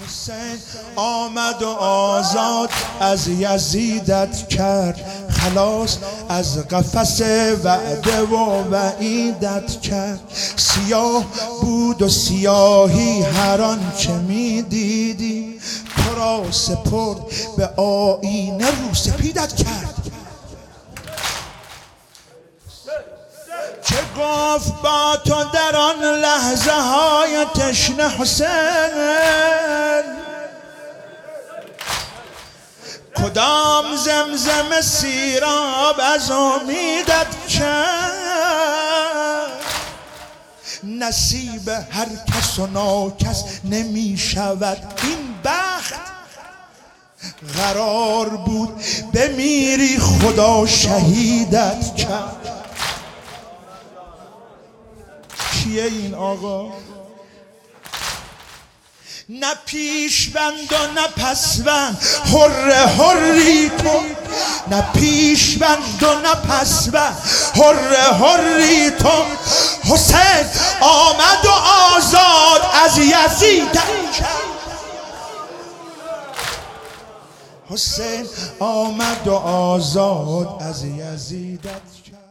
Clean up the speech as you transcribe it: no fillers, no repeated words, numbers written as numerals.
حسین آمد و آزاد از یزیدت کرد، خلاص از قفس وعده و وعیدت کرد. سیاه بود و سیاهی هر آنچه میدیدی، تو را سپرد به آیینه رو سپیدت کرد. چه گفت با تو در آن لحظه های تشنه حسین؟ کدام زمزم سیراب از امیدت کرد؟ نصیب هر کس و ناکس نمی شود این بخت، قرار بود بمیری خدا شهیدت کرد. کیه این آقا؟ نه پیشبند و نه پسبند، حر حری تو. نه پیشبند و نه پسبند، حر حری تو. حسین آمد و آزاد از یزیدت کرد. حسین آمد و آزاد از یزیدت کرد.